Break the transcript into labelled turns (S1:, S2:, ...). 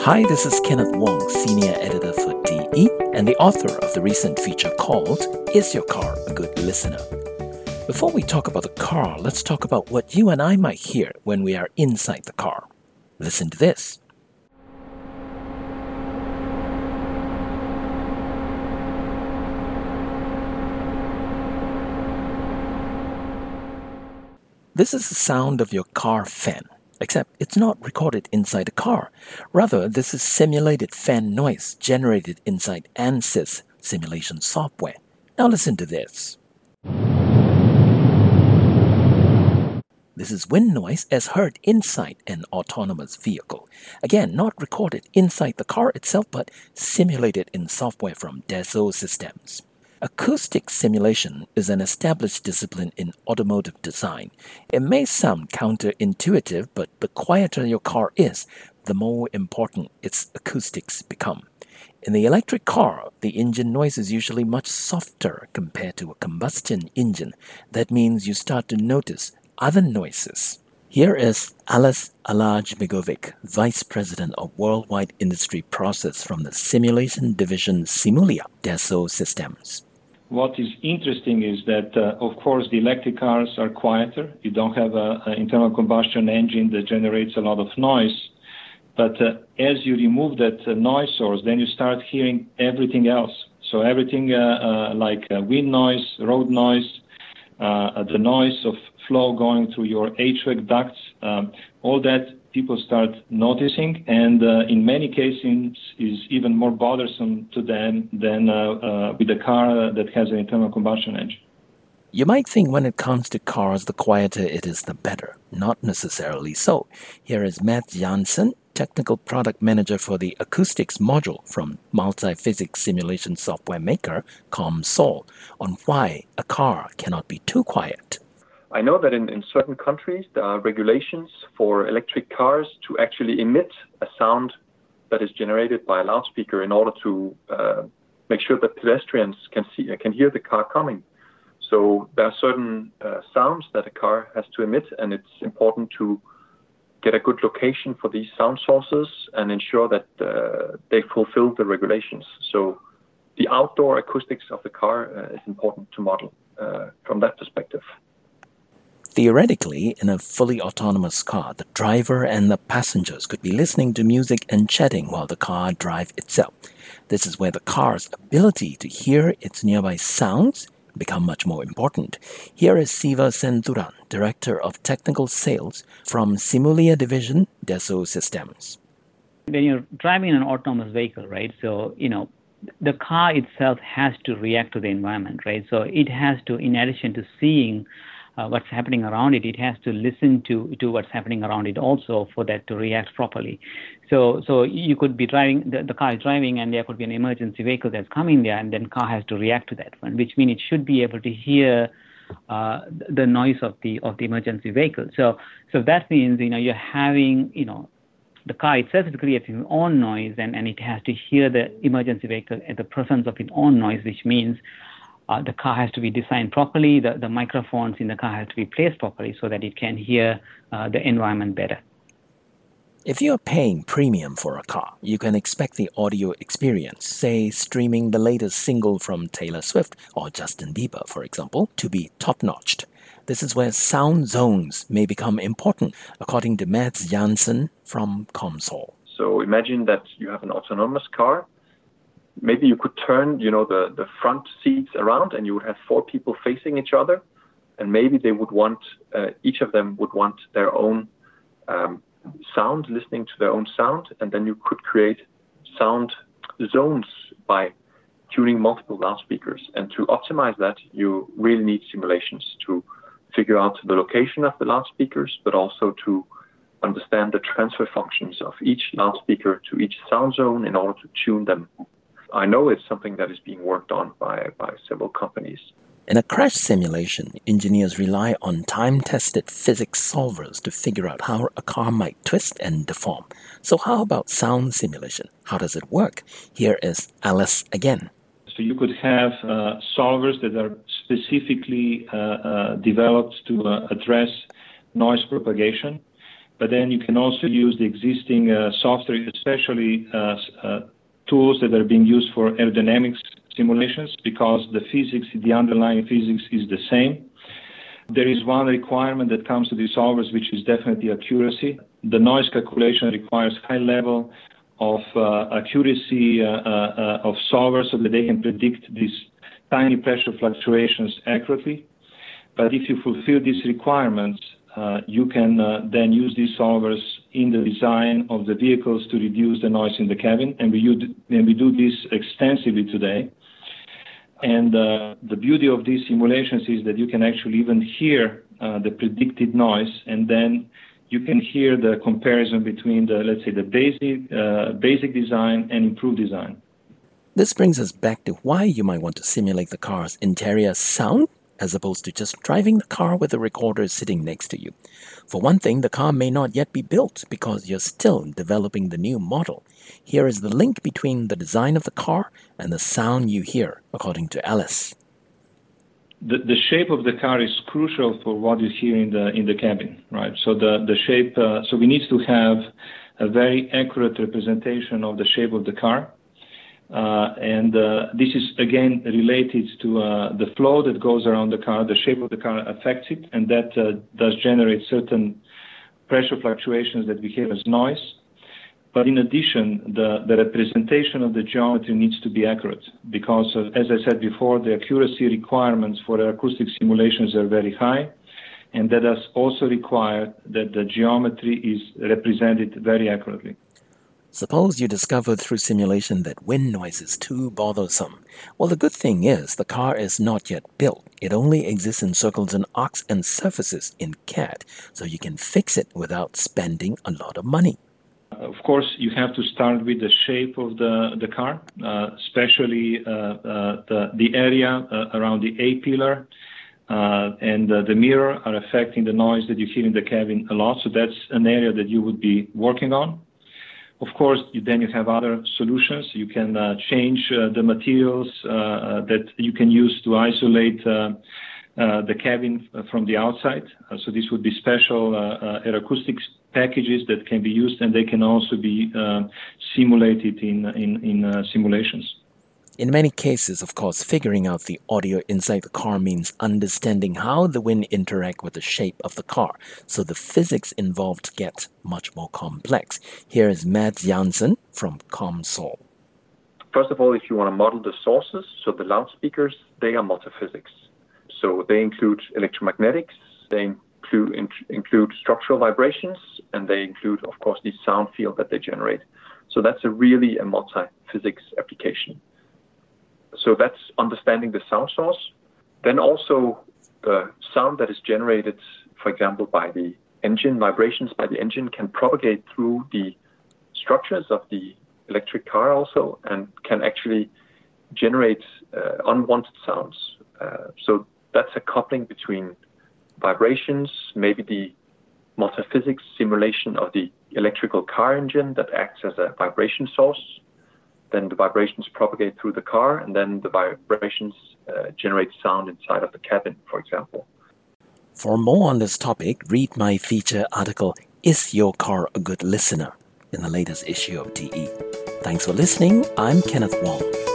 S1: Hi, this is Kenneth Wong, Senior Editor for DE and the author of the recent feature called Is Your Car a Good Listener? Before we talk about the car, let's talk about what you and I might hear when we are inside the car. Listen to this. This is the sound of your car fan, except it's not recorded inside the car. Rather, this is simulated fan noise generated inside ANSYS simulation software. Now listen to this. This is wind noise as heard inside an autonomous vehicle. Again, not recorded inside the car itself, but simulated in software from Dassault Systems. Acoustic simulation is an established discipline in automotive design. It may sound counterintuitive, but the quieter your car is, the more important its acoustics become. In the electric car, the engine noise is usually much softer compared to a combustion engine. That means you start to notice other noises. Here is Alice Alaj-Begovic, Vice President of Worldwide Industry Process from the Simulation Division Simulia, Dassault Systems.
S2: What is interesting is that, of course, the electric cars are quieter. You don't have an internal combustion engine that generates a lot of noise. But as you remove that noise source, then you start hearing everything else. So everything like wind noise, road noise, the noise of flow going through your HVAC ducts, all that people start noticing, and in many cases is even more bothersome to them than with a car that has an internal combustion engine.
S1: You might think when it comes to cars, the quieter it is, the better. Not necessarily so. Here is Matt Janssen, Technical Product Manager for the Acoustics module from multi-physics simulation software maker COMSOL, on why a car cannot be too quiet.
S3: I know that in certain countries there are regulations for electric cars to actually emit a sound that is generated by a loudspeaker in order to make sure that pedestrians can hear the car coming. So there are certain sounds that a car has to emit, and it's important to get a good location for these sound sources and ensure that they fulfill the regulations. So the outdoor acoustics of the car is important to model from that perspective.
S1: Theoretically, in a fully autonomous car, the driver and the passengers could be listening to music and chatting while the car drives itself. This is where the car's ability to hear its nearby sounds become much more important. Here is Siva Senturan, Director of Technical Sales from Simulia Division, Dassault Systems.
S4: When you're driving an autonomous vehicle, right, so, the car itself has to react to the environment, right? So it has to, in addition to seeing what's happening around it, it has to listen to what's happening around it also for that to react properly. So you could be driving, the car is driving, and there could be an emergency vehicle that's coming there, and then car has to react to that one, which means it should be able to hear the noise of the emergency vehicle. So that means, you're having, the car itself is creating its own noise, and it has to hear the emergency vehicle at the presence of its own noise, which means the car has to be designed properly, the microphones in the car have to be placed properly so that it can hear the environment better.
S1: If you're paying premium for a car, you can expect the audio experience, say streaming the latest single from Taylor Swift or Justin Bieber, for example, to be top-notched. This is where sound zones may become important, according to Mads Janssen from COMSOL.
S3: So imagine that you have an autonomous car. Maybe you could turn, the front seats around, and you would have 4 people facing each other, and maybe they would want, each of them would want their own sound, listening to their own sound, and then you could create sound zones by tuning multiple loudspeakers. And to optimize that, you really need simulations to figure out the location of the loudspeakers, but also to understand the transfer functions of each loudspeaker to each sound zone in order to tune them. I know it's something that is being worked on by several companies.
S1: In a crash simulation, engineers rely on time-tested physics solvers to figure out how a car might twist and deform. So how about sound simulation? How does it work? Here is Alice again.
S2: So you could have solvers that are specifically developed to address noise propagation. but then you can also use the existing software, especially tools that are being used for aerodynamics simulations, because the underlying physics is the same. There is one requirement that comes to these solvers, which is definitely accuracy. The noise calculation requires high level of accuracy of solvers so that they can predict these tiny pressure fluctuations accurately. But if you fulfill these requirements, you can then use these solvers in the design of the vehicles to reduce the noise in the cabin, and we do this extensively today. And the beauty of these simulations is that you can actually even hear the predicted noise, and then you can hear the comparison between the basic design and improved design.
S1: This brings us back to why you might want to simulate the car's interior sound as opposed to just driving the car with a recorder sitting next to you. For one thing, the car may not yet be built because you're still developing the new model. Here is the link between the design of the car and the sound you hear, according to Alice.
S2: The shape of the car is crucial for what you hear in the cabin, right? So the shape. So we need to have a very accurate representation of the shape of the car. And this is, again, related to the flow that goes around the car. The shape of the car affects it, and that does generate certain pressure fluctuations that we hear as noise. But in addition, the representation of the geometry needs to be accurate because, as I said before, the accuracy requirements for acoustic simulations are very high, and that does also require that the geometry is represented very accurately.
S1: Suppose you discovered through simulation that wind noise is too bothersome. Well, the good thing is the car is not yet built. It only exists in circles and arcs and surfaces in CAD, so you can fix it without spending a lot of money.
S2: Of course, you have to start with the shape of the car, especially the area around the A-pillar and the mirror are affecting the noise that you hear in the cabin a lot, so that's an area that you would be working on. Of course, then you have other solutions. You can change the materials that you can use to isolate the cabin from the outside. So this would be special aeroacoustics packages that can be used, and they can also be simulated in simulations.
S1: In many cases, of course, figuring out the audio inside the car means understanding how the wind interact with the shape of the car, so the physics involved get much more complex. Here is Mads Jansen from ComSol.
S3: First of all, if you want to model the sources, so the loudspeakers, they are multiphysics. So they include electromagnetics, they include structural vibrations, and they include, of course, the sound field that they generate. So that's really a multi-physics application. So that's understanding the sound source. Then also the sound that is generated, for example, by the engine, vibrations by the engine can propagate through the structures of the electric car also and can actually generate unwanted sounds. So that's a coupling between vibrations, maybe the multiphysics simulation of the electrical car engine that acts as a vibration source. Then the vibrations propagate through the car, and then the vibrations generate sound inside of the cabin, for example.
S1: For more on this topic, read my feature article, Is Your Car a Good Listener?, in the latest issue of DE. Thanks for listening. I'm Kenneth Wong.